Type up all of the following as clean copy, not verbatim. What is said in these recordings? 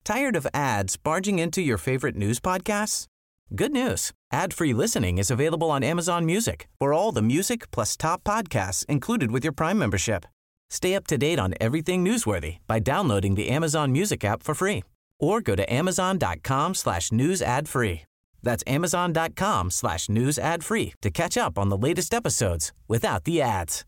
Tired of ads barging into your favorite news podcasts? Good news. Ad-free listening is available on Amazon Music for all the music plus top podcasts included with your Prime membership. Stay up to date on everything newsworthy by downloading the Amazon Music app for free or go to amazon.com/news ad free. That's amazon.com/news ad free to catch up on the latest episodes without the ads.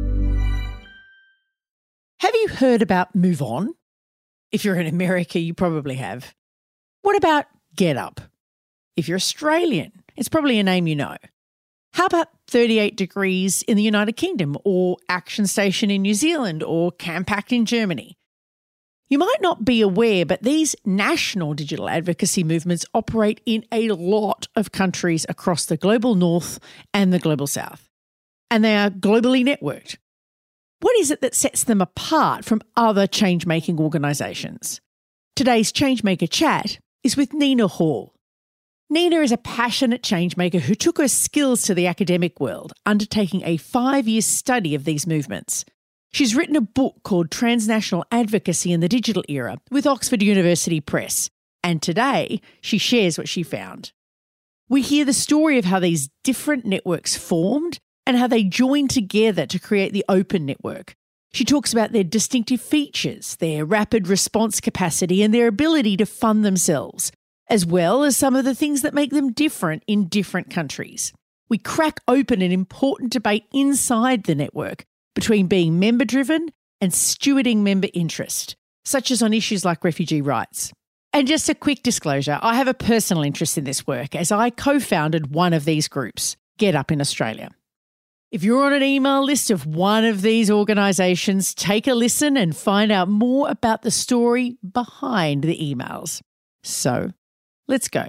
Have you heard about Move On? If you're in America, you probably have. What about Get Up? If you're Australian, it's probably a name you know. How about 38 Degrees in the United Kingdom, or Action Station in New Zealand, or Campact in Germany? You might not be aware, but these national digital advocacy movements operate in a lot of countries across the global north and the global south. And they are globally networked. What is it that sets them apart from other change-making organisations? Today's Changemaker Chat is with Nina Hall. Nina is a passionate changemaker who took her skills to the academic world, undertaking a 5-year study of these movements. She's written a book called Transnational Advocacy in the Digital Era with Oxford University Press, and today she shares what she found. We hear the story of how these different networks formed and how they joined together to create the Open Network. She talks about their distinctive features, their rapid response capacity and their ability to fund themselves, as well as some of the things that make them different in different countries. We crack open an important debate inside the network between being member-driven and stewarding member interest, such as on issues like refugee rights. And just a quick disclosure, I have a personal interest in this work as I co-founded one of these groups, Get Up in Australia. If you're on an email list of one of these organisations, take a listen and find out more about the story behind the emails. So, let's go.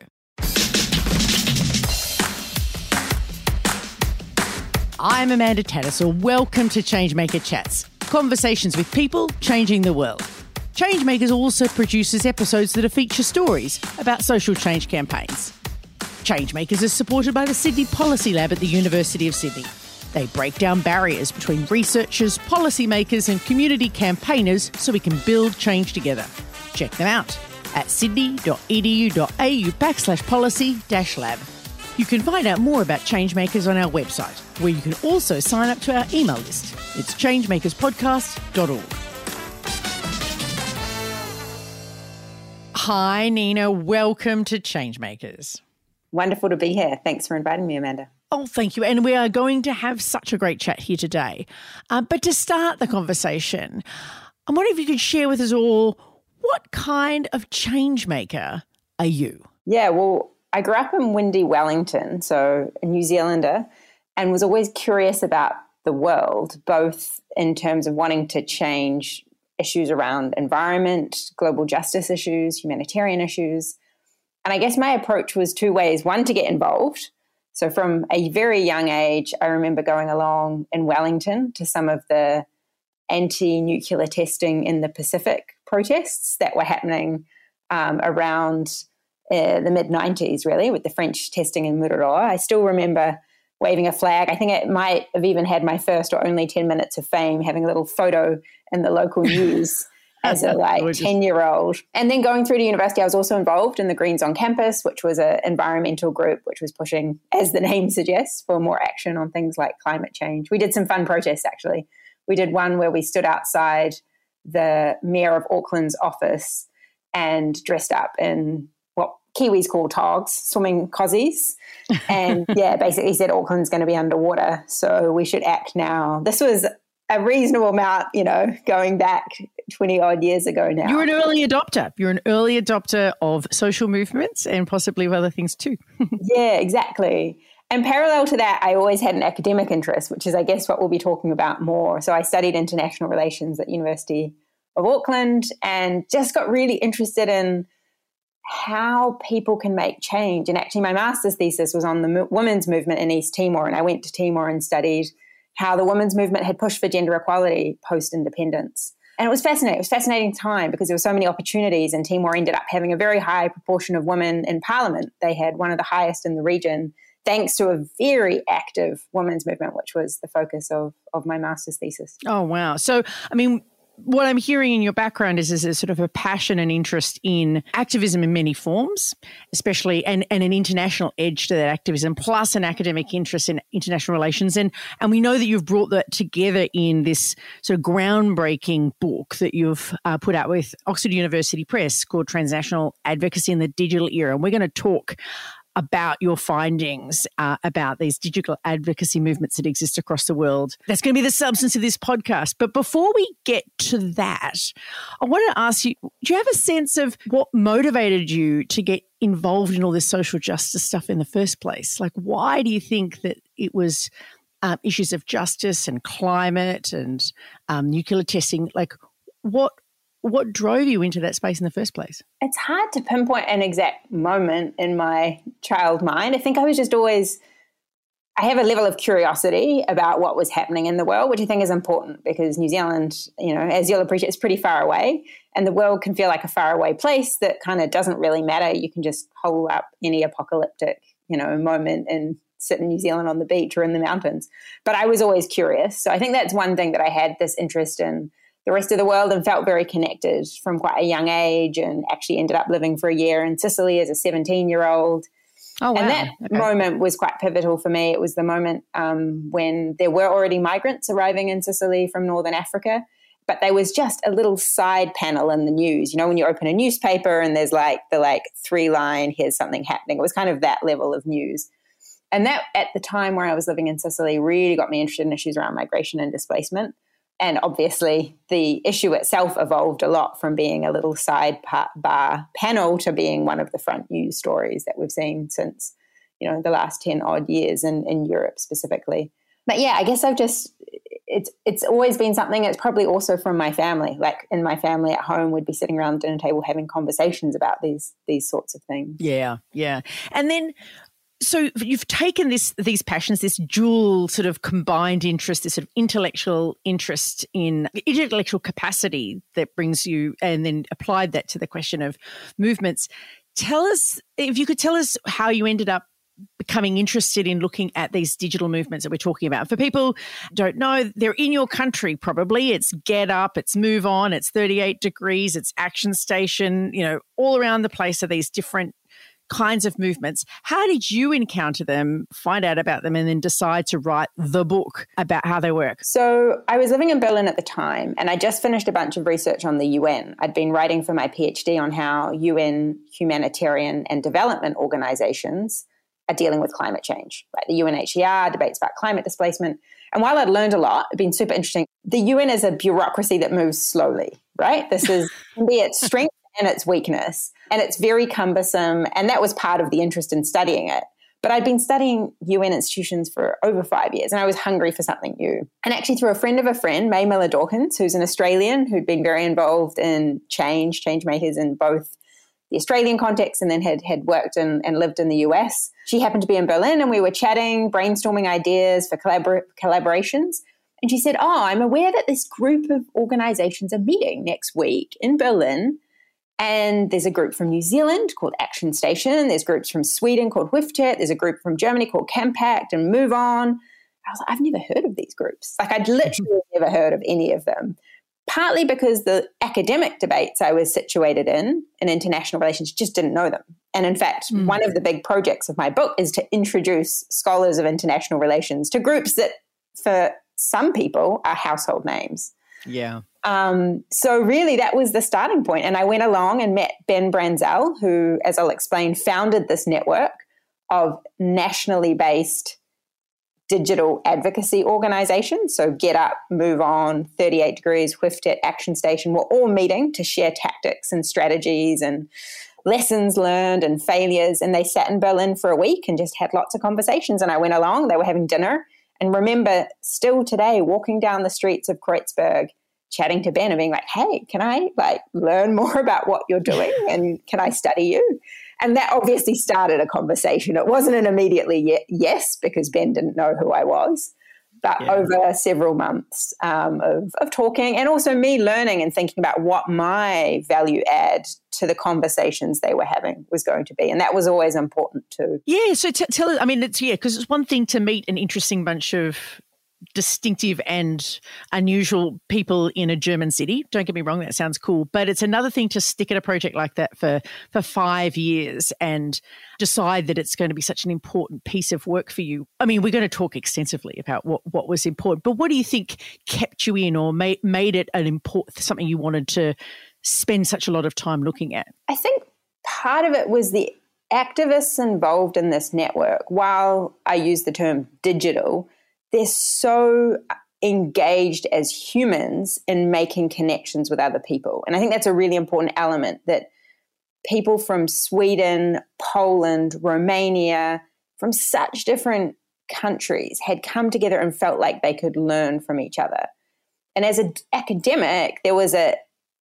I'm Amanda Tattersall. Welcome to Changemaker Chats, conversations with people changing the world. Changemakers also produces episodes that feature stories about social change campaigns. Changemakers is supported by the Sydney Policy Lab at the University of Sydney. They break down barriers between researchers, policymakers and community campaigners so we can build change together. Check them out at sydney.edu.au/policy-lab. You can find out more about Changemakers on our website, where you can also sign up to our email list. It's changemakerspodcast.org. Hi, Nina. Welcome to Changemakers. Wonderful to be here. Thanks for inviting me, Amanda. Oh, thank you. And we are going to have such a great chat here today. But to start the conversation, I'm wondering if you could share with us all, what kind of change maker are you? Yeah, well, I grew up in windy Wellington, so a New Zealander, and was always curious about the world, both in terms of wanting to change issues around environment, global justice issues, humanitarian issues. And I guess my approach was two ways. One, to get involved. So from a very young age, I remember going along in Wellington to some of the anti-nuclear testing in the Pacific protests that were happening around the mid-90s, really, with the French testing in Mururoa. I still remember waving a flag. I think it might have even had my first or only 10 minutes of fame, having a little photo in the local news as a 10-year-old. And then going through to university, I was also involved in the Greens on Campus, which was an environmental group which was pushing, as the name suggests, for more action on things like climate change. We did some fun protests, actually. We did one where we stood outside the Mayor of Auckland's office and dressed up in what Kiwis call togs, swimming cozies, and basically said Auckland's going to be underwater, so we should act now. This was a reasonable amount, going back 20 odd years ago now. You're an early adopter. You're an early adopter of social movements and possibly of other things too. Yeah, exactly. And parallel to that, I always had an academic interest, which is, I guess, what we'll be talking about more. So I studied international relations at University of Auckland and just got really interested in how people can make change. And actually my master's thesis was on the women's movement in East Timor, and I went to Timor and studied how the women's movement had pushed for gender equality post-independence. And it was fascinating. It was a fascinating time because there were so many opportunities, and Timor ended up having a very high proportion of women in parliament. They had one of the highest in the region, thanks to a very active women's movement, which was the focus of my master's thesis. Oh, wow. So, I mean, what I'm hearing in your background is a sort of a passion and interest in activism in many forms, especially and an international edge to that activism, plus an academic interest in international relations. And we know that you've brought that together in this sort of groundbreaking book that you've put out with Oxford University Press called Transnational Advocacy in the Digital Era. And we're going to talk about your findings about these digital advocacy movements that exist across the world. That's going to be the substance of this podcast. But before we get to that, I want to ask you, do you have a sense of what motivated you to get involved in all this social justice stuff in the first place? Like, why do you think that it was issues of justice and climate and nuclear testing? Like, what drove you into that space in the first place? It's hard to pinpoint an exact moment in my child mind. I think I was just always, I have a level of curiosity about what was happening in the world, which I think is important because New Zealand, you know, as you'll appreciate, is pretty far away, and the world can feel like a faraway place that kind of doesn't really matter. You can just hold up any apocalyptic, you know, moment and sit in New Zealand on the beach or in the mountains. But I was always curious. So I think that's one thing that I had this interest in the rest of the world and felt very connected from quite a young age, and actually ended up living for a year in Sicily as a 17-year-old. Oh, wow. And that moment was quite pivotal for me. It was the moment when there were already migrants arriving in Sicily from Northern Africa, but there was just a little side panel in the news. You know, when you open a newspaper and there's like the 3-line, here's something happening. It was kind of that level of news. And that, at the time where I was living in Sicily, really got me interested in issues around migration and displacement. And obviously, the issue itself evolved a lot from being a little sidebar panel to being one of the front news stories that we've seen since, you know, the last 10 odd years in Europe specifically. But yeah, I guess it's always been something. It's probably also from my family. Like in my family at home, we'd be sitting around the dinner table having conversations about these sorts of things. Yeah. And then, so you've taken these passions, this dual sort of combined interest, this sort of intellectual interest in intellectual capacity that brings you, and then applied that to the question of movements. Tell us, if you could tell us how you ended up becoming interested in looking at these digital movements that we're talking about. For people who don't know, they're in your country probably. It's Get Up, it's Move On, it's 38 Degrees, it's Action Station, you know, all around the place are these different kinds of movements. How did you encounter them, find out about them, and then decide to write the book about how they work? So I was living in Berlin at the time, and I just finished a bunch of research on the UN. I'd been writing for my PhD on how UN humanitarian and development organizations are dealing with climate change. Like the UNHCR debates about climate displacement. And while I'd learned a lot, it'd been super interesting. The UN is a bureaucracy that moves slowly, right? This can be its strength and its weakness. And it's very cumbersome. And that was part of the interest in studying it. But I'd been studying UN institutions for over 5 years, and I was hungry for something new. And actually through a friend of a friend, May Miller-Dawkins, who's an Australian who'd been very involved in change makers in both the Australian context and then had worked and lived in the US. She happened to be in Berlin, and we were chatting, brainstorming ideas for collaborations. And she said, I'm aware that this group of organizations are meeting next week in Berlin. And there's a group from New Zealand called Action Station. There's groups from Sweden called WIFTET. There's a group from Germany called Campact and Move On. I was like, I've never heard of these groups. Like, I'd literally never heard of any of them. Partly because the academic debates I was situated in international relations, just didn't know them. And in fact, one of the big projects of my book is to introduce scholars of international relations to groups that for some people are household names. Yeah. So really that was the starting point. And I went along and met Ben Branzell, who, as I'll explain, founded this network of nationally based digital advocacy organizations. So Get Up, Move On, 38 Degrees, WIFTET, Action Station were all meeting to share tactics and strategies and lessons learned and failures. And they sat in Berlin for a week and just had lots of conversations. And I went along, they were having dinner. And remember, still today, walking down the streets of Kreuzberg, chatting to Ben and being like, hey, can I learn more about what you're doing? And can I study you? And that obviously started a conversation. It wasn't an immediately yes, because Ben didn't know who I was. But over several months of talking, and also me learning and thinking about what my value add to the conversations they were having was going to be. And that was always important too. Yeah. So tell us, I mean, because it's one thing to meet an interesting bunch of distinctive and unusual people in a German city. Don't get me wrong, that sounds cool. But it's another thing to stick at a project like that for 5 years and decide that it's going to be such an important piece of work for you. I mean, we're going to talk extensively about what was important, but what do you think kept you in or made it something you wanted to spend such a lot of time looking at? I think part of it was the activists involved in this network. While I use the term digital, they're so engaged as humans in making connections with other people. And I think that's a really important element, that people from Sweden, Poland, Romania, from such different countries had come together and felt like they could learn from each other. And as an academic, there was a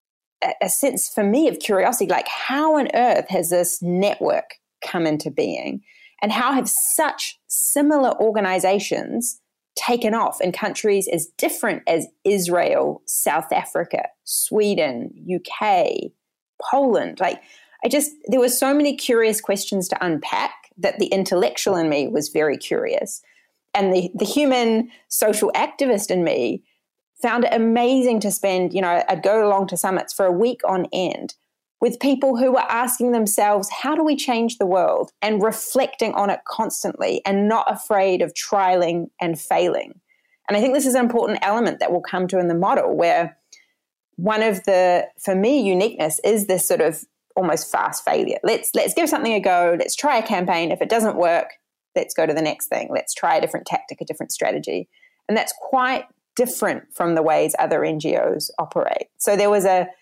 sense for me of curiosity, like how on earth has this network come into being? And how have such similar organizations taken off in countries as different as Israel, South Africa, Sweden, UK, Poland? There were so many curious questions to unpack that the intellectual in me was very curious. And the human social activist in me found it amazing to spend, I'd go along to summits for a week on end with people who were asking themselves, how do we change the world? And reflecting on it constantly and not afraid of trialing and failing. And I think this is an important element that we'll come to in the model, where one of the, for me, uniqueness is this sort of almost fast failure. Let's give something a go. Let's try a campaign. If it doesn't work, let's go to the next thing. Let's try a different tactic, a different strategy. And that's quite different from the ways other NGOs operate. So there was a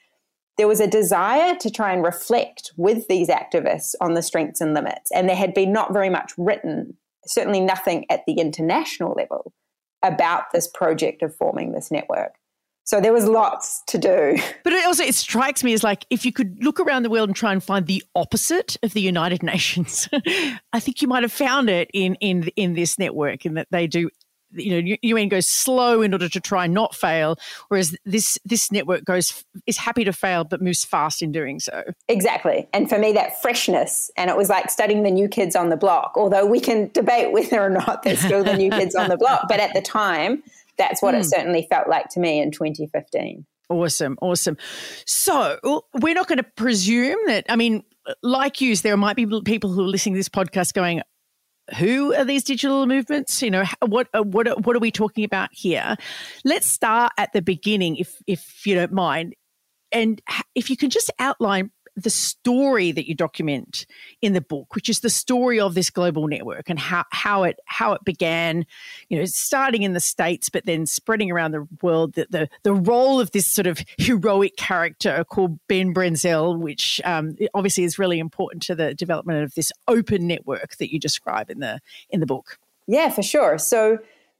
desire to try and reflect with these activists on the strengths and limits. And there had been not very much written, certainly nothing at the international level, about this project of forming this network. So there was lots to do. But it strikes me as like, if you could look around the world and try and find the opposite of the United Nations, I think you might have found it in this network, in that they do, UN goes slow in order to try and not fail, whereas this network is happy to fail but moves fast in doing so. Exactly. And for me, that freshness, and it was like studying the new kids on the block, although we can debate whether or not they're still the new kids on the block. But at the time, that's what it certainly felt like to me in 2015. Awesome. So we're not going to presume that, I mean, like you, there might be people who are listening to this podcast going, who are these digital movements? What are we talking about here? Let's start at the beginning, if you don't mind. And if you can just outline the story that you document in the book, which is the story of this global network and how it began, starting in the States, but then spreading around the world, the role of this sort of heroic character called Ben Brenzel, which obviously is really important to the development of this open network that you describe in the book. Yeah, for sure. So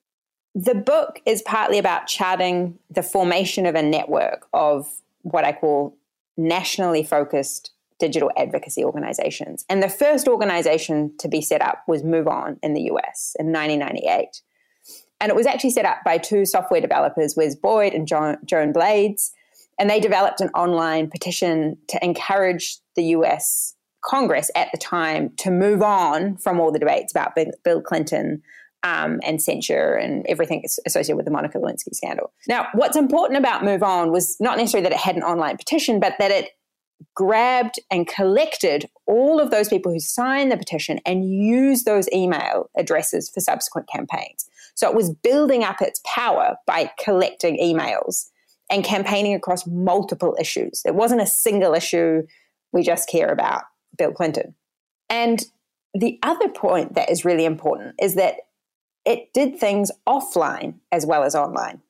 the book is partly about charting the formation of a network of what I call nationally focused digital advocacy organizations. And the first organization to be set up was MoveOn in the US in 1998. And it was actually set up by two software developers, Wes Boyd and Joan Blades. And they developed an online petition to encourage the US Congress at the time to move on from all the debates about Bill Clinton and censure and everything associated with the Monica Lewinsky scandal. Now, what's important about MoveOn was not necessarily that it had an online petition, but that it grabbed and collected all of those people who signed the petition and used those email addresses for subsequent campaigns. So it was building up its power by collecting emails and campaigning across multiple issues. It wasn't a single issue, we just care about Bill Clinton. And the other point that is really important is that it did things offline as well as online.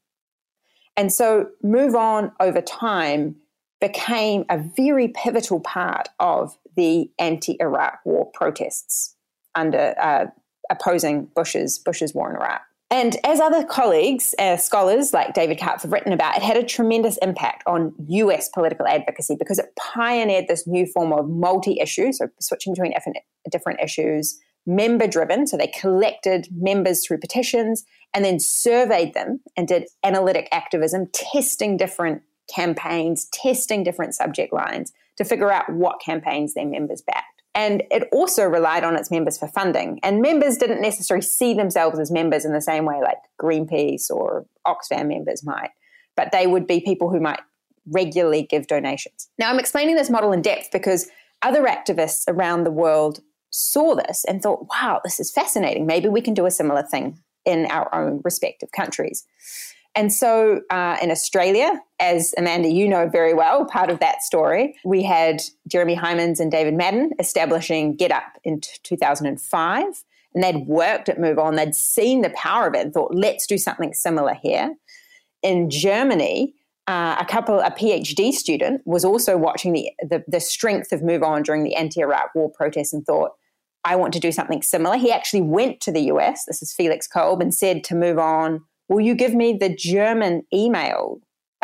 And so MoveOn over time became a very pivotal part of the anti-Iraq war protests under opposing Bush's war in Iraq. And as other colleagues, scholars like David Karpf have written about, it had a tremendous impact on US political advocacy because it pioneered this new form of multi-issue, so switching between different issues, member-driven, so they collected members through petitions and then surveyed them and did analytic activism, testing different campaigns, testing different subject lines to figure out what campaigns their members backed. And it also relied on its members for funding. And members didn't necessarily see themselves as members in the same way like Greenpeace or Oxfam members might, but they would be people who might regularly give donations. Now, I'm explaining this model in depth because other activists around the world saw this and thought, wow, this is fascinating. Maybe we can do a similar thing in our own respective countries. And so in Australia, as Amanda, you know very well, part of that story, we had Jeremy Hymans and David Madden establishing GetUp in 2005. And they'd worked at Move On. They'd seen the power of it and thought, let's do something similar here. In Germany, a PhD student was also watching the strength of Move On during the anti-Iraq war protests and thought, I want to do something similar. He actually went to the US, this is Felix Kolb, and said to Move On, will you give me the German email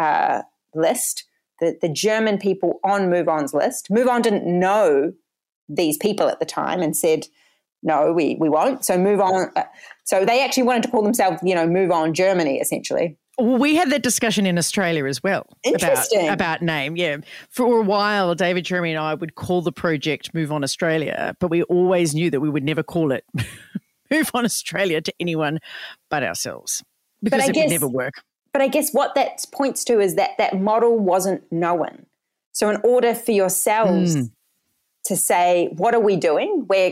list, the German people on Move On's list? Move On didn't know these people at the time and said, no, we won't. So Move On. So they actually wanted to call themselves, Move On Germany, essentially. Well, we had that discussion in Australia as well. Interesting. About name, yeah. For a while, David, Jeremy and I would call the project Move On Australia, but we always knew that we would never call it Move On Australia to anyone but ourselves because it would never work. But I guess what that points to is that model wasn't known. So in order for yourselves to say, what are we doing? We're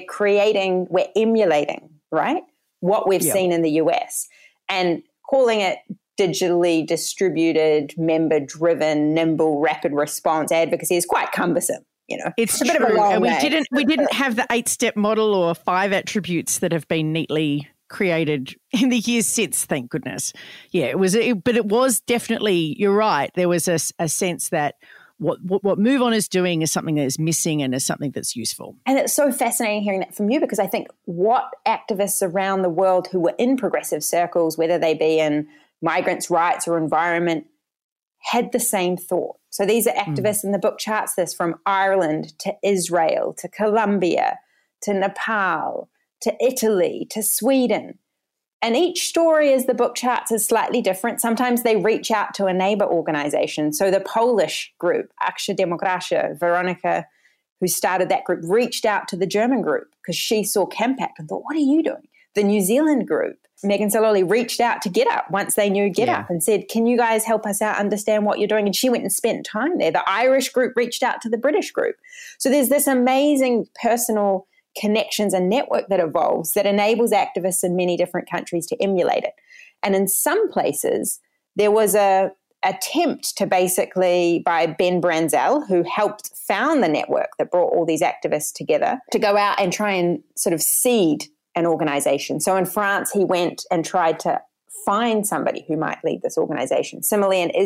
emulating, right, what we've seen in the US and calling it digitally distributed, member-driven, nimble, rapid response advocacy is quite cumbersome. It's a bit of a long way. We didn't have the 8-step model or 5 attributes that have been neatly created in the years since. Thank goodness. Yeah, but it was definitely. You're right. There was a sense that what Move On is doing is something that is missing and is something that's useful. And it's so fascinating hearing that from you because I think what activists around the world who were in progressive circles, whether they be in migrants' rights or environment, had the same thought. So these are activists, and the book charts this, from Ireland to Israel to Colombia to Nepal to Italy to Sweden. And each story, as the book charts, is slightly different. Sometimes they reach out to a neighbor organization. So the Polish group, Akcja Demokracja, Veronica, who started that group, reached out to the German group because she saw Campact and thought, what are you doing? The New Zealand group, Megan Saloli, reached out to GetUp once they knew GetUp and said, can you guys help us out understand what you're doing? And she went and spent time there. The Irish group reached out to the British group. So there's this amazing personal connections and network that evolves that enables activists in many different countries to emulate it. And in some places, there was a attempt to basically, by Ben Branzell, who helped found the network that brought all these activists together, to go out and try and sort of seed an organization. So in France, he went and tried to find somebody who might lead this organization. Similarly, in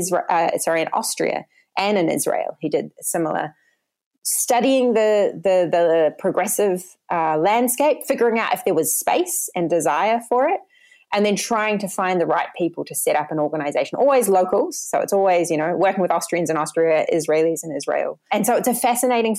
Austria and in Israel, he did similar, studying the progressive landscape, figuring out if there was space and desire for it, and then trying to find the right people to set up an organization, always locals. So it's always, working with Austrians in Austria, Israelis in Israel. And so it was a fascinating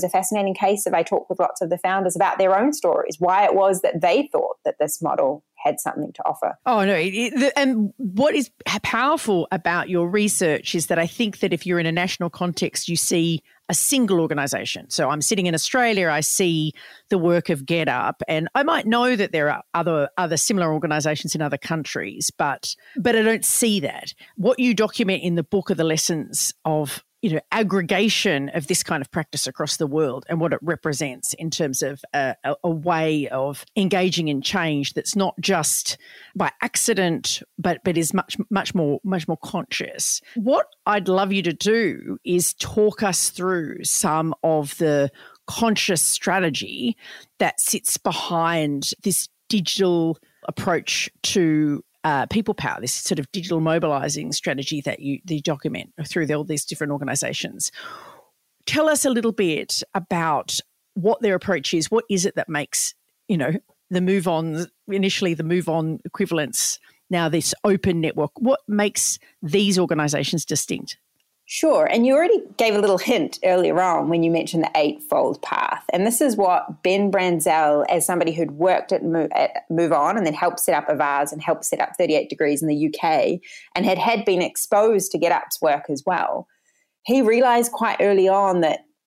case of, I talked with lots of the founders about their own stories, why it was that they thought that this model had something to offer. Oh, no. And what is powerful about your research is that I think that if you're in a national context, you see a single organisation. So I'm sitting in Australia, I see the work of GetUp, and I might know that there are other similar organisations in other countries, but I don't see that. What you document in the book are the lessons of aggregation of this kind of practice across the world and what it represents in terms of a way of engaging in change that's not just by accident, but is much more conscious. What I'd love you to do is talk us through some of the conscious strategy that sits behind this digital approach to people power, this sort of digital mobilizing strategy that you document through all these different organizations. Tell us a little bit about what their approach is. What is it that makes, the Move On, initially the Move On equivalents, now this open network? What makes these organizations distinct? Sure. And you already gave a little hint earlier on when you mentioned the eightfold path. And this is what Ben Branzell, as somebody who'd worked at Move On and then helped set up Avaaz and helped set up 38 Degrees in the UK and had been exposed to GetUp's work as well, he realized quite early on that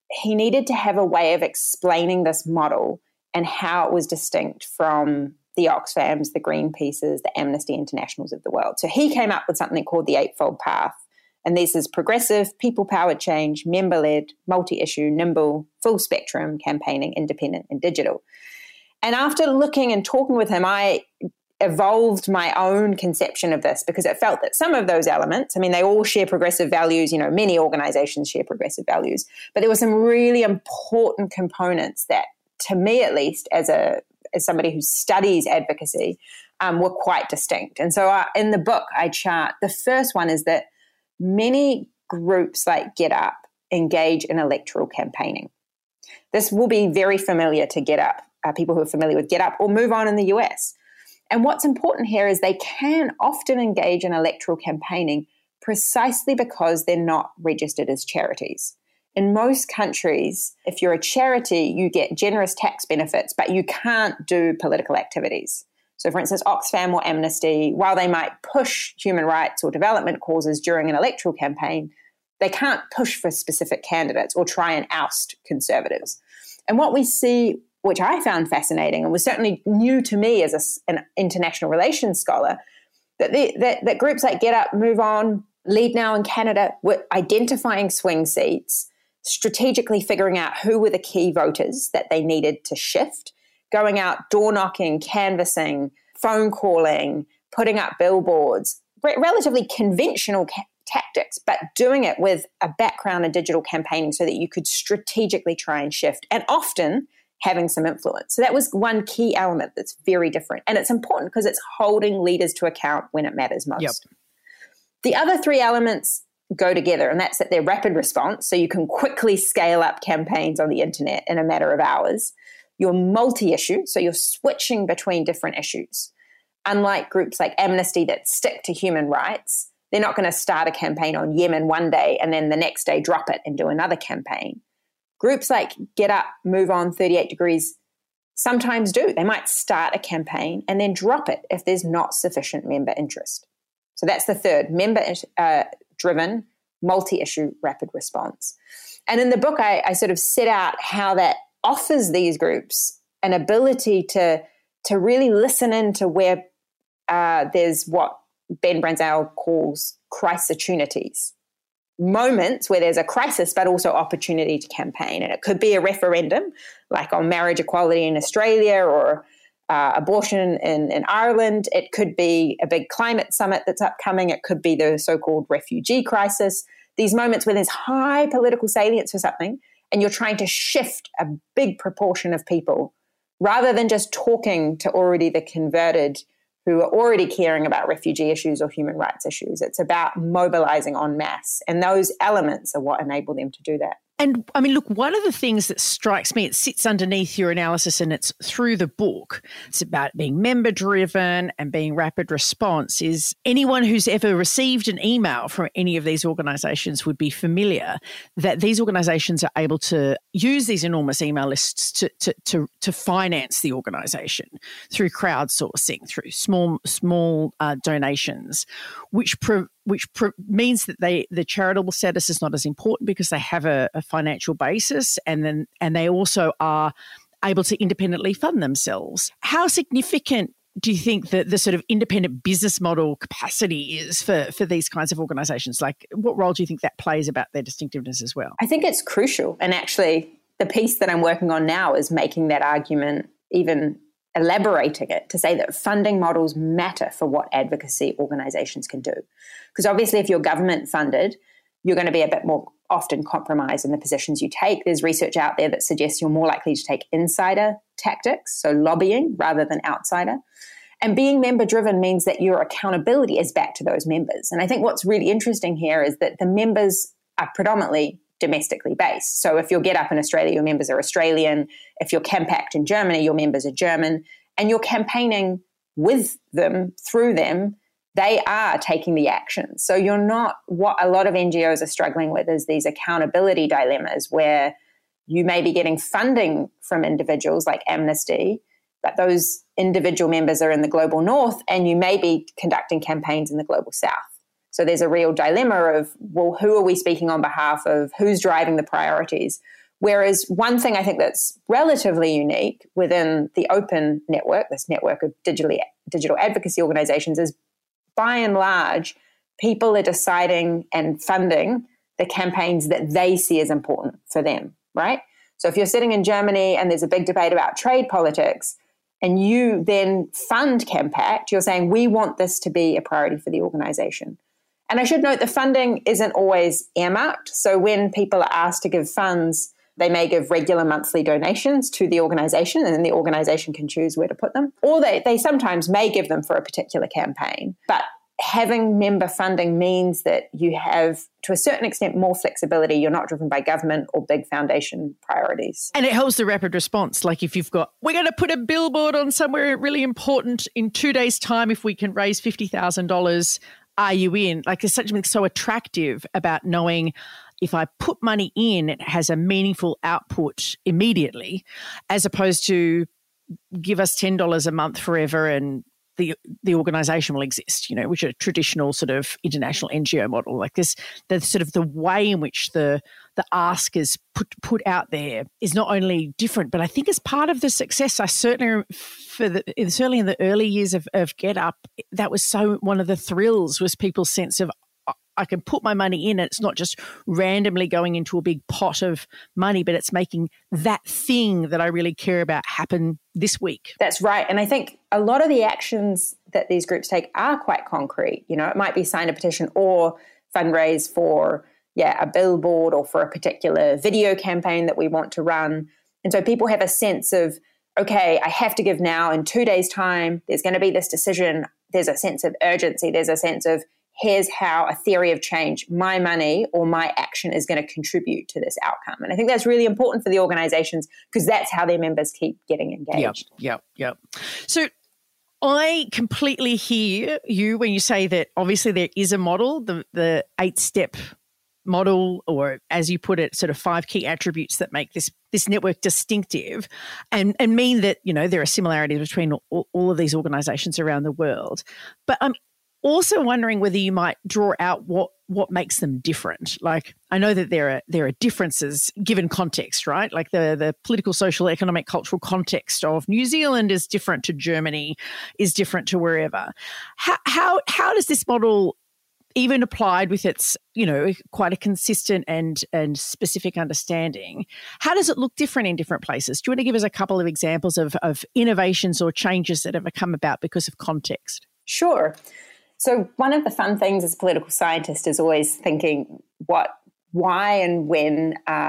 he needed to have a way of explaining this model and how it was distinct from the Oxfams, the Greenpeaces, the Amnesty Internationals of the world. So he came up with something called the Eightfold Path. And this is progressive, people-powered change, member-led, multi-issue, nimble, full-spectrum campaigning, independent, and digital. And after looking and talking with him, I evolved my own conception of this because it felt that some of those elements, I mean, they all share progressive values, you know, many organizations share progressive values, but there were some really important components that, to me at least, as somebody who studies advocacy, were quite distinct. And so in the book, I chart, the first one is that many groups like GetUp engage in electoral campaigning. This will be very familiar to GetUp, people who are familiar with GetUp or MoveOn in the US. And what's important here is they can often engage in electoral campaigning precisely because they're not registered as charities. In most countries, if you're a charity, you get generous tax benefits, but you can't do political activities. So, for instance, Oxfam or Amnesty, while they might push human rights or development causes during an electoral campaign, they can't push for specific candidates or try and oust conservatives. And what we see, which I found fascinating and was certainly new to me as an international relations scholar, that groups like GetUp, MoveOn, Lead Now in Canada were identifying swing seats, strategically figuring out who were the key voters that they needed to shift, going out, door knocking, canvassing, phone calling, putting up billboards, relatively conventional tactics, but doing it with a background in digital campaigning so that you could strategically try and shift, and often having some influence. So that was one key element that's very different. And it's important because it's holding leaders to account when it matters most. Yep. The other three elements go together, and that's that they're rapid response, so you can quickly scale up campaigns on the internet in a matter of hours. You're multi-issue, so you're switching between different issues. Unlike groups like Amnesty that stick to human rights, they're not going to start a campaign on Yemen one day and then the next day drop it and do another campaign. Groups like GetUp, MoveOn, 38 Degrees sometimes do. They might start a campaign and then drop it if there's not sufficient member interest. So that's the third, member-driven, multi-issue rapid response. And in the book, I sort of set out how that offers these groups an ability to really listen into where there's what Ben Branzau calls crisis-opportunities. Moments where there's a crisis, but also opportunity to campaign. And it could be a referendum, like on marriage equality in Australia or abortion in Ireland. It could be a big climate summit that's upcoming. It could be the so-called refugee crisis. These moments where there's high political salience for something, and you're trying to shift a big proportion of people rather than just talking to already the converted who are already caring about refugee issues or human rights issues. It's about mobilizing en masse. And those elements are what enable them to do that. And I mean, look, one of the things that strikes me, it sits underneath your analysis and it's through the book. It's about being member driven and being rapid response. Is anyone who's ever received an email from any of these organisations would be familiar that these organisations are able to use these enormous email lists to finance the organisation through crowdsourcing, through small donations, which means that the charitable status is not as important because they have a financial basis, and they also are able to independently fund themselves. How significant do you think that the sort of independent business model capacity is for these kinds of organisations? Like, what role do you think that plays about their distinctiveness as well? I think it's crucial. And actually, the piece that I'm working on now is making that argument, even elaborating it, to say that funding models matter for what advocacy organisations can do. Because obviously, if you're government funded, you're going to be a bit more often compromised in the positions you take. There's research out there that suggests you're more likely to take insider tactics, so lobbying rather than outsider. And being member-driven means that your accountability is back to those members. And I think what's really interesting here is that the members are predominantly domestically based. So if you're GetUp in Australia, your members are Australian. If you're Campact in Germany, your members are German. And you're campaigning with them, through them. They are taking the action. So you're not, what a lot of NGOs are struggling with is these accountability dilemmas where you may be getting funding from individuals like Amnesty, but those individual members are in the global north and you may be conducting campaigns in the global south. So there's a real dilemma of, well, who are we speaking on behalf of? Who's driving the priorities? Whereas one thing I think that's relatively unique within the Open Network, this network of digital advocacy organizations, is by and large, people are deciding and funding the campaigns that they see as important for them, right? So if you're sitting in Germany and there's a big debate about trade politics, and you then fund Campact, you're saying, we want this to be a priority for the organization. And I should note the funding isn't always earmarked. So when people are asked to give funds, they may give regular monthly donations to the organization, and then the organization can choose where to put them. Or they sometimes may give them for a particular campaign. But having member funding means that you have, to a certain extent, more flexibility. You're not driven by government or big foundation priorities. And it helps the rapid response. Like if you've got, we're going to put a billboard on somewhere really important in 2 days' time if we can raise $50,000, are you in? Like there's something so attractive about knowing if I put money in, it has a meaningful output immediately, as opposed to give us $10 a month forever and the organisation will exist, you know, which is a traditional sort of international NGO model. Like this, the sort of the way in which the ask is put out there is not only different, but I think as part of the success, I certainly certainly in the early years of GetUp, that was so one of the thrills was people's sense of I can put my money in and it's not just randomly going into a big pot of money, but it's making that thing that I really care about happen this week. That's right. And I think a lot of the actions that these groups take are quite concrete. You know, it might be sign a petition or fundraise for, a billboard or for a particular video campaign that we want to run. And so people have a sense of, okay, I have to give now in 2 days' time. There's going to be this decision. There's a sense of urgency. There's a sense of, here's how a theory of change, my money or my action is going to contribute to this outcome. And I think that's really important for the organizations because that's how their members keep getting engaged. Yep. So I completely hear you when you say that obviously there is a model, the 8-step model, or as you put it, sort of 5 key attributes that make this network distinctive and mean that, you know, there are similarities between all of these organizations around the world. But I'm also wondering whether you might draw out what makes them different. Like I know that there are differences given context, right? Like the political, social, economic, cultural context of New Zealand is different to Germany, is different to wherever. How does this model, even applied with its, you know, quite a consistent and specific understanding, how does it look different in different places? Do you want to give us a couple of examples of innovations or changes that have come about because of context? Sure. So one of the fun things as a political scientist is always thinking why and when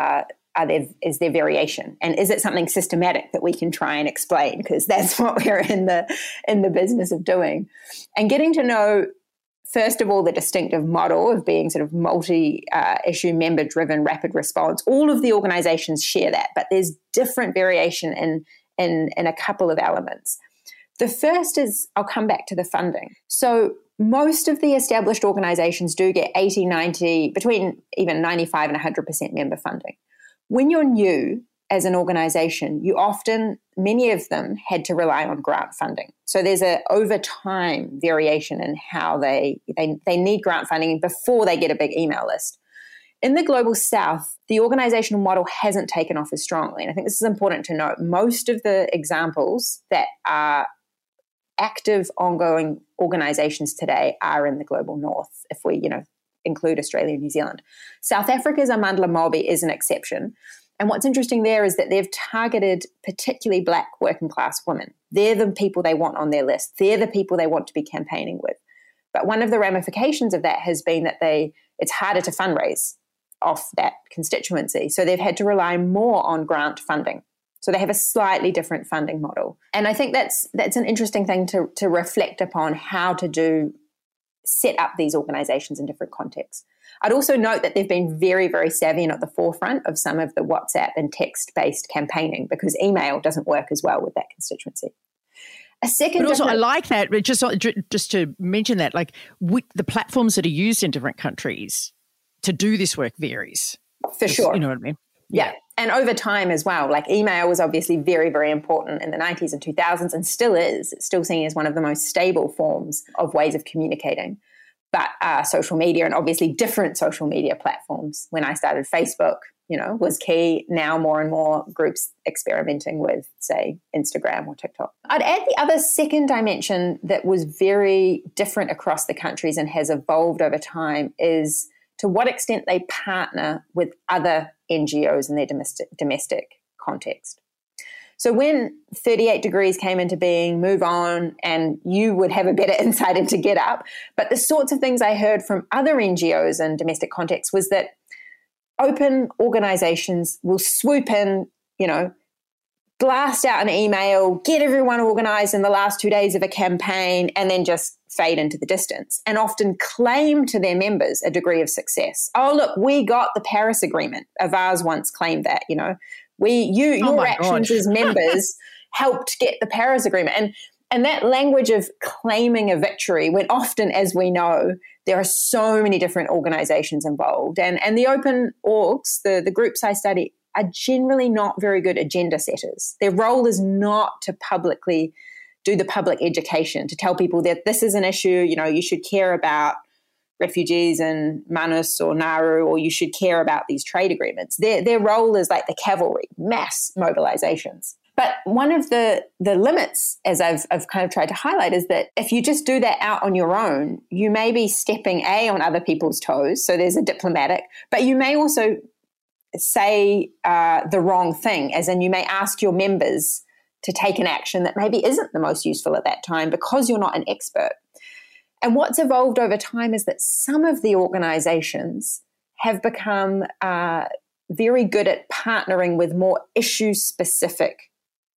is there variation? And is it something systematic that we can try and explain? Because that's what we're in the business of doing. And getting to know, first of all, the distinctive model of being sort of multi-issue, member-driven, rapid response. All of the organizations share that, but there's different variation in a couple of elements. The first is, I'll come back to the funding. So most of the established organizations do get 80, 90, between even 95 and 100% member funding. When you're new as an organization, many of them had to rely on grant funding. So there's over time variation in how they need grant funding before they get a big email list. In the Global South, the organizational model hasn't taken off as strongly. And I think this is important to note. Most of the examples that are active, ongoing organizations today are in the Global North, if we, include Australia and New Zealand. South Africa's Amandla Mobi is an exception. And what's interesting there is that they've targeted particularly Black working class women. They're the people they want on their list. They're the people they want to be campaigning with. But one of the ramifications of that has been that it's harder to fundraise off that constituency. So they've had to rely more on grant funding. So they have a slightly different funding model. And I think that's an interesting thing to reflect upon how to set up these organizations in different contexts. I'd also note that they've been very, very savvy and at the forefront of some of the WhatsApp and text-based campaigning because email doesn't work as well with that constituency. But also, I like that, just to mention that, like the platforms that are used in different countries to do this work varies. For sure. You know what I mean? Yeah. And over time as well, like email was obviously very, very important in the 90s and 2000s and still is. It's still seen as one of the most stable forms of ways of communicating. But social media, and obviously different social media platforms. When I started Facebook, was key. Now more and more groups experimenting with, say, Instagram or TikTok. I'd add the other second dimension that was very different across the countries and has evolved over time is to what extent they partner with other NGOs in their domestic context. So when 38 Degrees came into being, Move On, and you would have a better insight into Get Up, but the sorts of things I heard from other NGOs in domestic contexts was that open organizations will swoop in, blast out an email, get everyone organized in the last 2 days of a campaign, and then just fade into the distance, and often claim to their members a degree of success. Oh, look, we got the Paris Agreement. Avaz once claimed that, your actions as members helped get the Paris Agreement. And that language of claiming a victory, when often, as we know, there are so many different organizations involved. And the open orgs, the groups I study, are generally not very good agenda setters. Their role is not to publicly do the public education, to tell people that this is an issue, you should care about refugees in Manus or Nauru, or you should care about these trade agreements. Their role is like the cavalry, mass mobilizations. But one of the limits, as I've kind of tried to highlight, is that if you just do that out on your own, you may be stepping on other people's toes. So there's a diplomatic, but you may also say the wrong thing, as in you may ask your members to take an action that maybe isn't the most useful at that time because you're not an expert. And what's evolved over time is that some of the organizations have become very good at partnering with more issue-specific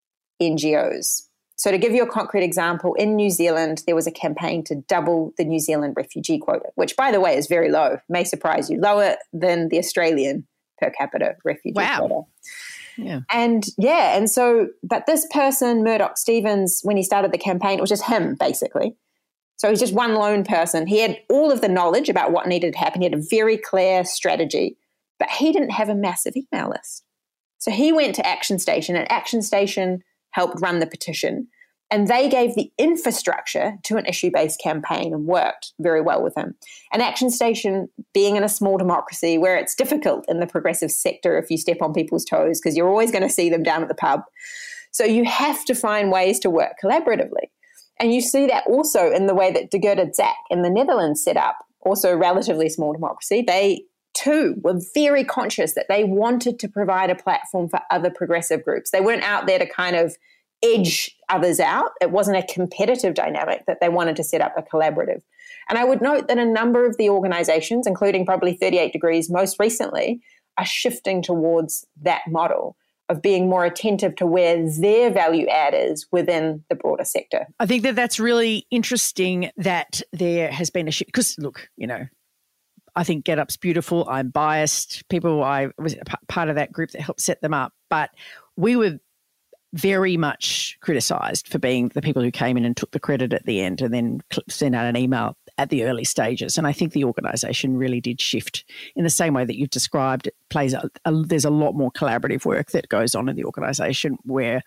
NGOs. So to give you a concrete example, in New Zealand, there was a campaign to double the New Zealand refugee quota, which, by the way, is very low, may surprise you, lower than the Australian per capita refugee quota. Yeah. And so, but this person, Murdoch Stevens, when he started the campaign, it was just him, basically. So he's just one lone person. He had all of the knowledge about what needed to happen. He had a very clear strategy, but he didn't have a massive email list. So he went to Action Station, and Action Station helped run the petition. And they gave the infrastructure to an issue-based campaign and worked very well with him. And Action Station, being in a small democracy where it's difficult in the progressive sector if you step on people's toes, because you're always going to see them down at the pub. So you have to find ways to work collaboratively. And you see that also in the way that De Goede Zaak in the Netherlands set up, also a relatively small democracy. They too were very conscious that they wanted to provide a platform for other progressive groups. They weren't out there to kind of edge others out. It wasn't a competitive dynamic, that they wanted to set up a collaborative. And I would note that a number of the organizations, including probably 38 Degrees most recently, are shifting towards that model of being more attentive to where their value add is within the broader sector. I think that that's really interesting that there has been a shift. Because, look, I think Get Up's beautiful. I'm biased. I was part of that group that helped set them up. But we were very much criticised for being the people who came in and took the credit at the end and then sent out an email at the early stages. And I think the organisation really did shift in the same way that you've described. It plays there's a lot more collaborative work that goes on in the organisation where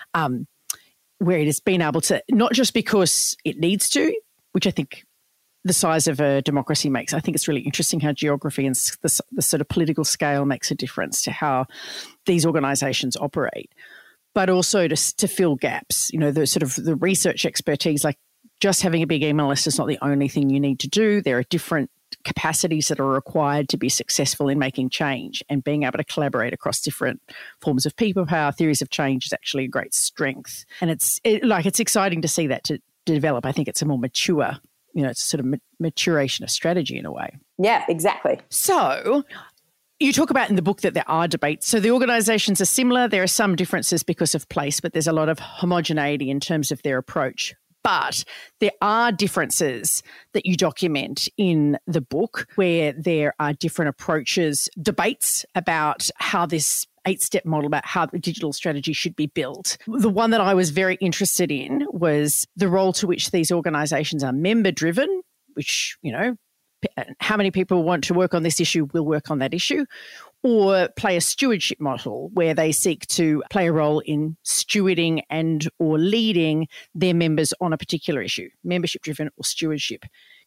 it has been able to, not just because it needs to, which I think the size of a democracy makes. I think it's really interesting how geography and the sort of political scale makes a difference to how these organisations operate. But also to fill gaps, the sort of the research expertise, like just having a big email list is not the only thing you need to do. There are different capacities that are required to be successful in making change, and being able to collaborate across different forms of people power, theories of change is actually a great strength. And it's exciting to see that to develop. I think it's a more mature, it's a sort of maturation of strategy in a way. Yeah, exactly. So you talk about in the book that there are debates. So the organisations are similar. There are some differences because of place, but there's a lot of homogeneity in terms of their approach. But there are differences that you document in the book where there are different approaches, debates about how this 8-step model, about how the digital strategy should be built. The one that I was very interested in was the role to which these organisations are member-driven, which, how many people want to work on this issue will work on that issue, or play a stewardship model where they seek to play a role in stewarding and or leading their members on a particular issue, membership driven or stewardship.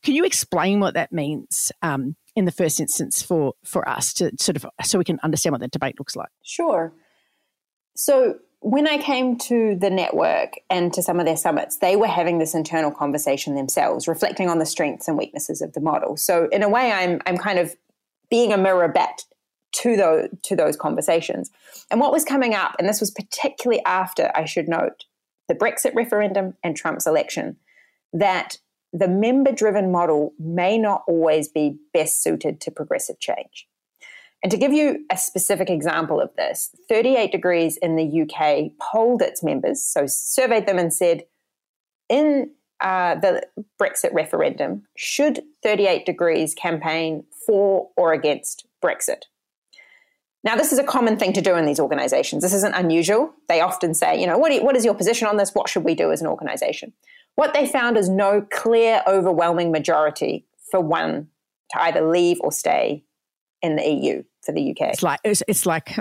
Can you explain what that means in the first instance for us to sort of so we can understand what that debate looks like? Sure. So when I came to the network and to some of their summits, they were having this internal conversation themselves, reflecting on the strengths and weaknesses of the model. So in a way, I'm kind of being a mirror back to those conversations. And what was coming up, and this was particularly after, I should note, the Brexit referendum and Trump's election, that the member-driven model may not always be best suited to progressive change. And to give you a specific example of this, 38 Degrees in the UK polled its members, so surveyed them and said, in the Brexit referendum, should 38 Degrees campaign for or against Brexit? Now, this is a common thing to do in these organizations. This isn't unusual. They often say, what is your position on this? What should we do as an organization? What they found is no clear, overwhelming majority for one to either leave or stay in the EU for the UK. It's like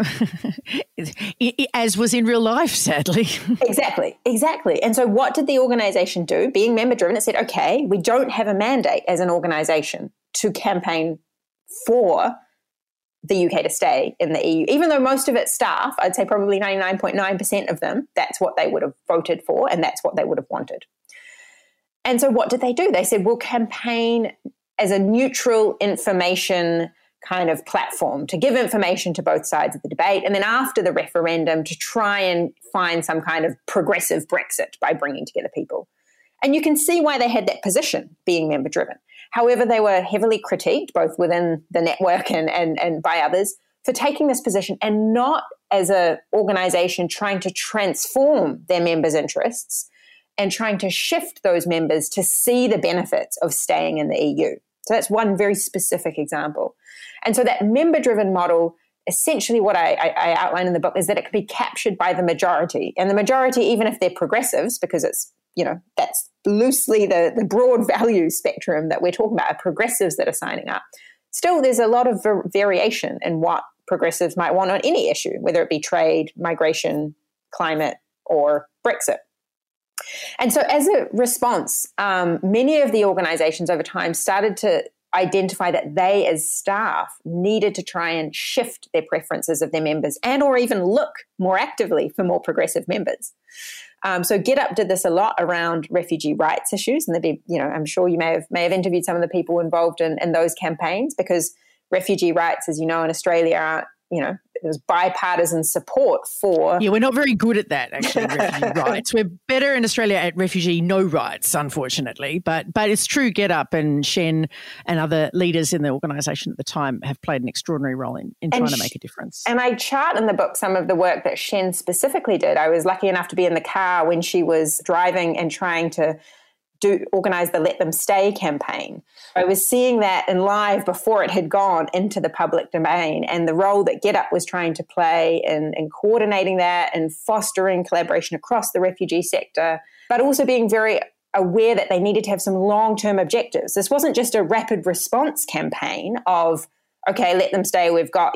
as was in real life, sadly. Exactly. And so what did the organization do? Being member-driven, it said, okay, we don't have a mandate as an organization to campaign for the UK to stay in the EU, even though most of its staff, I'd say probably 99.9% of them, that's what they would have voted for and that's what they would have wanted. And so what did they do? They said, we'll campaign as a neutral information kind of platform to give information to both sides of the debate. And then after the referendum to try and find some kind of progressive Brexit by bringing together people. And you can see why they had that position, being member driven. However, they were heavily critiqued, both within the network and by others, for taking this position and not as an organization trying to transform their members' interests and trying to shift those members to see the benefits of staying in the EU. So that's one very specific example. And so that member-driven model, essentially what I outline in the book is that it can be captured by the majority. And the majority, even if they're progressives, because it's, that's loosely the broad value spectrum that we're talking about, are progressives that are signing up. Still, there's a lot of variation in what progressives might want on any issue, whether it be trade, migration, climate, or Brexit. And so as a response, many of the organizations over time started to identify that they as staff needed to try and shift their preferences of their members and or even look more actively for more progressive members. So GetUp did this a lot around refugee rights issues, and I'm sure you may have interviewed some of the people involved in those campaigns, because refugee rights, as you know, in Australia are, there's bipartisan support for. Yeah, we're not very good at that, actually, refugee rights. We're better in Australia at refugee no rights, unfortunately. But it's true, GetUp and Shen and other leaders in the organisation at the time have played an extraordinary role in trying to make a difference. And I chart in the book some of the work that Shen specifically did. I was lucky enough to be in the car when she was driving and trying to organise the Let Them Stay campaign. I was seeing that in live before it had gone into the public domain, and the role that GetUp was trying to play in coordinating that and fostering collaboration across the refugee sector, but also being very aware that they needed to have some long-term objectives. This wasn't just a rapid response campaign of, okay, let them stay, we've got,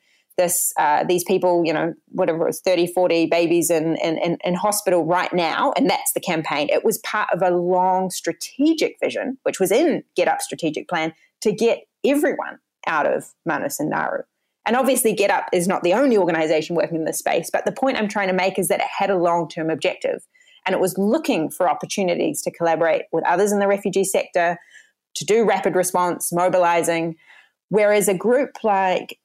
these people, whatever it was, 30, 40 babies in hospital right now, and that's the campaign. It was part of a long strategic vision, which was in GetUp's strategic plan, to get everyone out of Manus and Nauru. And obviously GetUp is not the only organization working in this space, but the point I'm trying to make is that it had a long-term objective, and it was looking for opportunities to collaborate with others in the refugee sector, to do rapid response, mobilizing, whereas a group like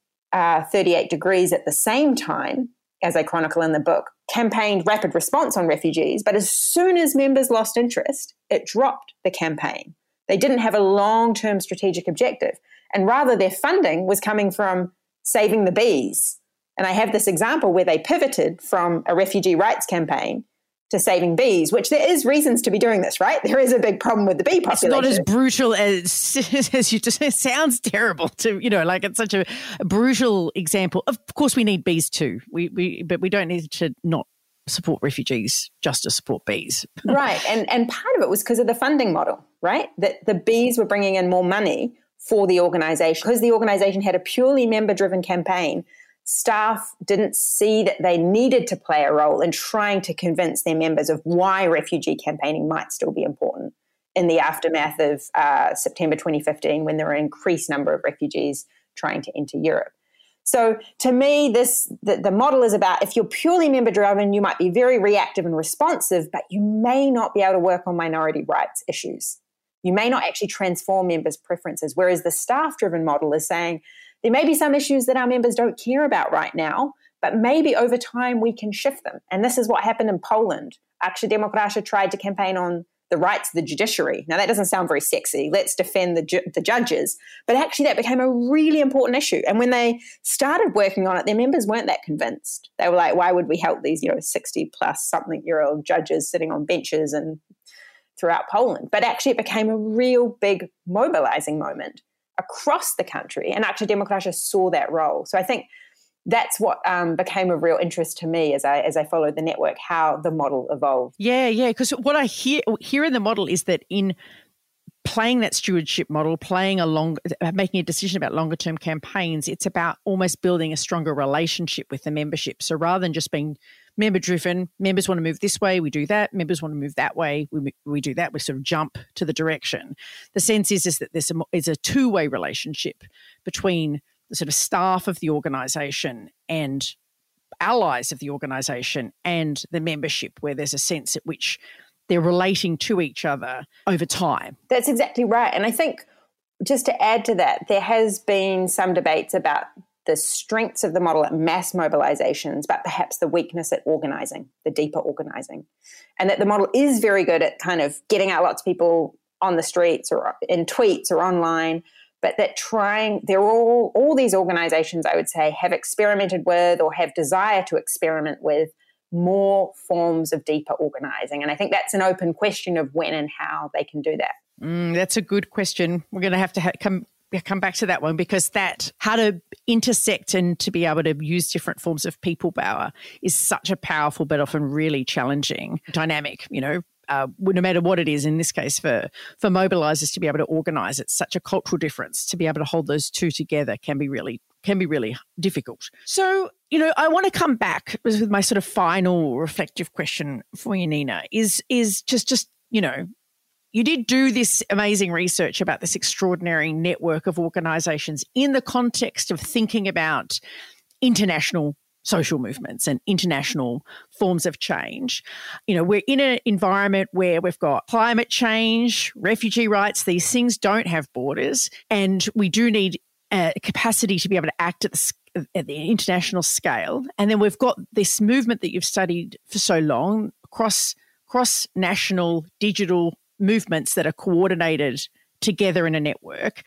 38 Degrees at the same time, as I chronicle in the book, campaigned rapid response on refugees, but as soon as members lost interest, it dropped the campaign. They didn't have a long-term strategic objective, and rather their funding was coming from saving the bees. And I have this example where they pivoted from a refugee rights campaign to saving bees, which there is reasons to be doing this, right? There is a big problem with the bee population. It's not as brutal as you just, it sounds terrible to, it's such a brutal example. Of course, we need bees too. But we don't need to not support refugees just to support bees. Right. And part of it was because of the funding model, right? That the bees were bringing in more money for the organization. Because the organization had a purely member-driven campaign, staff didn't see that they needed to play a role in trying to convince their members of why refugee campaigning might still be important. in the aftermath of September 2015, when there were an increased number of refugees trying to enter Europe. So to me, the model is about, if you're purely member-driven, you might be very reactive and responsive, but you may not be able to work on minority rights issues. You may not actually transform members' preferences, whereas the staff-driven model is saying there may be some issues that our members don't care about right now, but maybe over time we can shift them. And this is what happened in Poland. Action Demokracja tried to campaign on the rights of the judiciary. Now, that doesn't sound very sexy. Let's defend the judges. But actually, that became a really important issue. And when they started working on it, their members weren't that convinced. They were like, why would we help these 60-plus-something-year-old judges sitting on benches and throughout Poland? But actually, it became a real big mobilizing moment across the country. And Action Demokracja saw that role. So I think that's what became of real interest to me as I followed the network, how the model evolved. Yeah. Because what I hear in the model is that in playing that stewardship model, making a decision about longer term campaigns, it's about almost building a stronger relationship with the membership. So rather than just being member driven, members want to move this way, we do that. Members want to move that way, we do that. We sort of jump to the direction. The sense is that there's a two-way relationship between the sort of staff of the organisation and allies of the organisation and the membership, where there's a sense at which they're relating to each other over time. That's exactly right. And I think just to add to that, there has been some debates about the strengths of the model at mass mobilizations, but perhaps the weakness at organising, the deeper organising. And that the model is very good at kind of getting out lots of people on the streets or in tweets or online, but that all these organizations, I would say, have experimented with or have desire to experiment with more forms of deeper organizing. And I think that's an open question of when and how they can do that. That's a good question. We're going to have to come back to that one, because that how to intersect and to be able to use different forms of people power is such a powerful but often really challenging dynamic, no matter what it is, in this case for mobilisers to be able to organise. It's such a cultural difference. To be able to hold those two together can be really difficult. So, I want to come back with my sort of final reflective question for you, Nina, is just you did do this amazing research about this extraordinary network of organisations in the context of thinking about international social movements and international forms of change. We're in an environment where we've got climate change, refugee rights. These things don't have borders, and we do need capacity to be able to act at the international scale. And then we've got this movement that you've studied for so long, cross-national digital movements that are coordinated together in a network.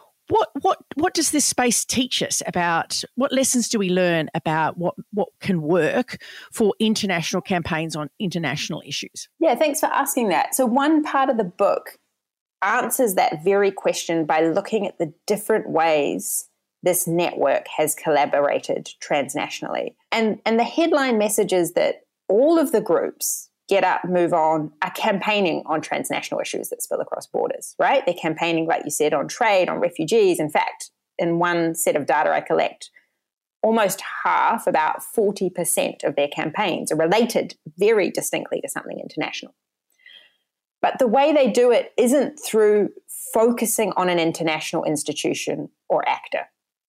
What does this space teach us about, what lessons do we learn about what can work for international campaigns on international issues? Yeah, thanks for asking that. So one part of the book answers that very question by looking at the different ways this network has collaborated transnationally. And the headline message is that all of the groups, Get Up, Move On, are campaigning on transnational issues that spill across borders, right? They're campaigning, like you said, on trade, on refugees. In fact, in one set of data I collect, almost half, about 40% of their campaigns are related very distinctly to something international. But the way they do it isn't through focusing on an international institution or actor.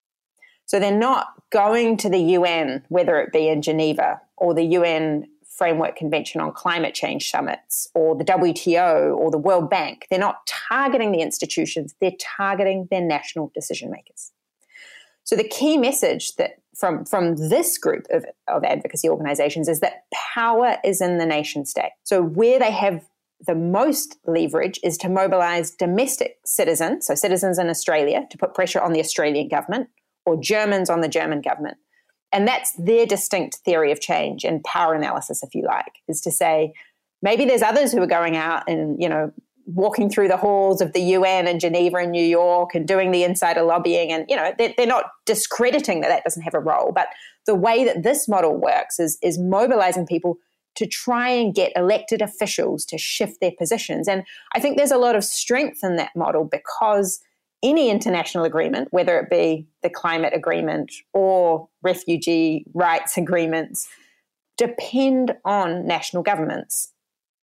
So they're not going to the UN, whether it be in Geneva or the UN Framework Convention on Climate Change summits or the WTO or the World Bank. They're not targeting the institutions, they're targeting their national decision makers. So the key message that from this group of advocacy organizations is that power is in the nation state. So where they have the most leverage is to mobilize domestic citizens, so citizens in Australia, to put pressure on the Australian government, or Germans on the German government. And that's their distinct theory of change and power analysis, if you like, is to say, maybe there's others who are going out and, walking through the halls of the UN in Geneva and New York and doing the insider lobbying. And, they're not discrediting that doesn't have a role. But the way that this model works is mobilizing people to try and get elected officials to shift their positions. And I think there's a lot of strength in that model, because any international agreement, whether it be the climate agreement or refugee rights agreements, depend on national governments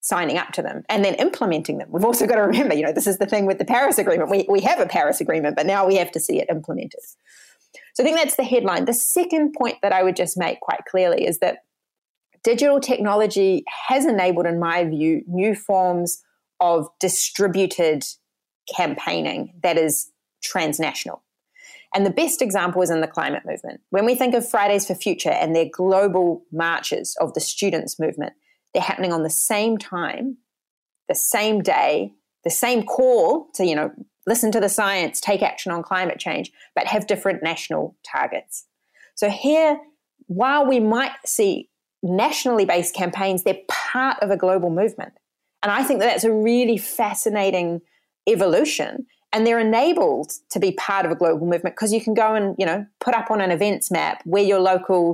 signing up to them and then implementing them. We've also got to remember, this is the thing with the Paris Agreement. We have a Paris Agreement, but now we have to see it implemented. So I think that's the headline. The second point that I would just make quite clearly is that digital technology has enabled, in my view, new forms of distributed campaigning that is transnational. And the best example is in the climate movement. When we think of Fridays for Future and their global marches of the students' movement, they're happening on the same time, the same day, the same call to, listen to the science, take action on climate change, but have different national targets. So here, while we might see nationally based campaigns, they're part of a global movement. And I think that that's a really fascinating evolution. And they're enabled to be part of a global movement because you can go and, put up on an events map where your local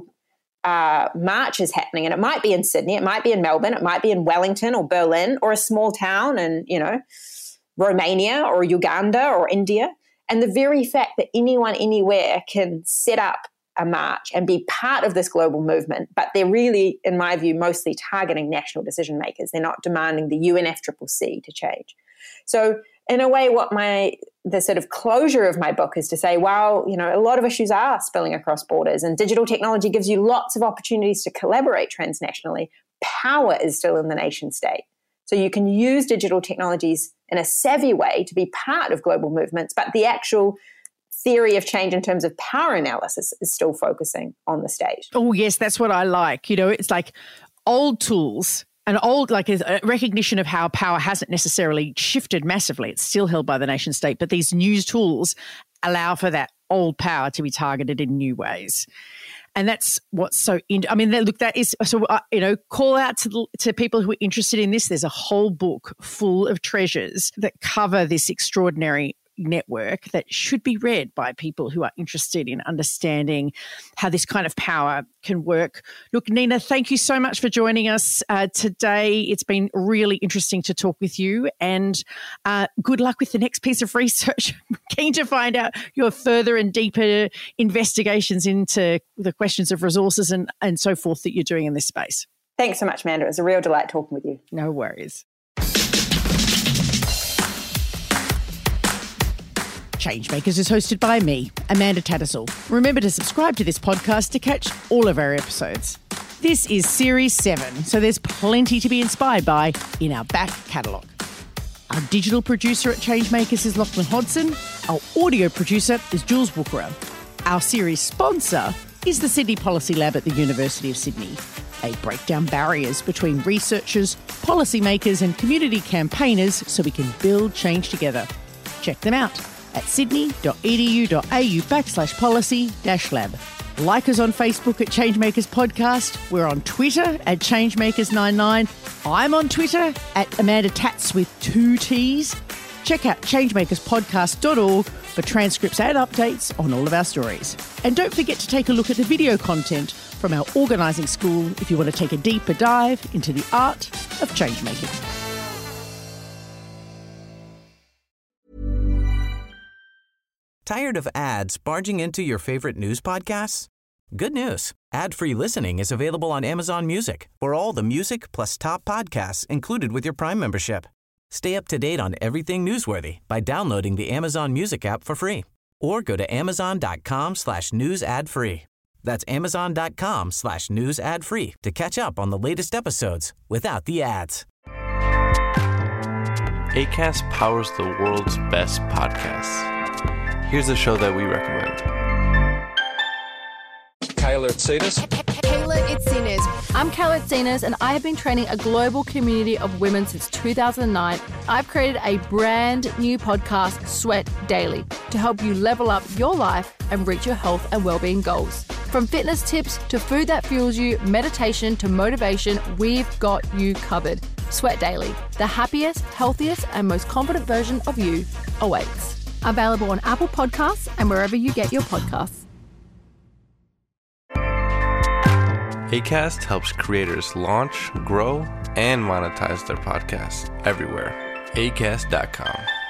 march is happening. And it might be in Sydney, it might be in Melbourne, it might be in Wellington or Berlin or a small town in, Romania or Uganda or India. And the very fact that anyone anywhere can set up a march and be part of this global movement, but they're really, in my view, mostly targeting national decision makers. They're not demanding the UNFCCC to change. So in a way, the sort of closure of my book is to say, well, a lot of issues are spilling across borders, and digital technology gives you lots of opportunities to collaborate transnationally. Power is still in the nation state. So you can use digital technologies in a savvy way to be part of global movements, but the actual theory of change in terms of power analysis is still focusing on the state. Oh, yes, that's what I like. It's like old tools. A recognition of how power hasn't necessarily shifted massively. It's still held by the nation state, but these new tools allow for that old power to be targeted in new ways. And that's what's so that is so, call out to people who are interested in this. There's a whole book full of treasures that cover this extraordinary network that should be read by people who are interested in understanding how this kind of power can work. Look, Nina, thank you so much for joining us today. It's been really interesting to talk with you, and good luck with the next piece of research. I'm keen to find out your further and deeper investigations into the questions of resources and so forth that you're doing in this space. Thanks so much, Amanda. It was a real delight talking with you. No worries. Changemakers is hosted by me, Amanda Tattersall. Remember to subscribe to this podcast to catch all of our episodes. This is Series 7, so there's plenty to be inspired by in our back catalogue. Our digital producer at Changemakers is Lachlan Hodson. Our audio producer is Jules Wookera. Our series sponsor is the Sydney Policy Lab at the University of Sydney. They break down barriers between researchers, policymakers and community campaigners so we can build change together. Check them out at sydney.edu.au/policy-lab. Like us on Facebook at Changemakers Podcast. We're on Twitter at Changemakers99. I'm on Twitter at Amanda Tats with 2 T's. Check out changemakerspodcast.org for transcripts and updates on all of our stories. And don't forget to take a look at the video content from our organising school if you want to take a deeper dive into the art of changemaking. Tired of ads barging into your favorite news podcasts? Good news. Ad-free listening is available on Amazon Music for all the music plus top podcasts included with your Prime membership. Stay up to date on everything newsworthy by downloading the Amazon Music app for free or go to amazon.com/news ad free. That's amazon.com/news ad free to catch up on the latest episodes without the ads. Acast powers the world's best podcasts. Here's a show that we recommend. Kayla Itsinas. Kayla Itsinas. I'm Kayla Itsinas, and I have been training a global community of women since 2009. I've created a brand new podcast, Sweat Daily, to help you level up your life and reach your health and well-being goals. From fitness tips to food that fuels you, meditation to motivation, we've got you covered. Sweat Daily, the happiest, healthiest, and most confident version of you awaits. Available on Apple Podcasts and wherever you get your podcasts. Acast helps creators launch, grow, and monetize their podcasts everywhere. Acast.com.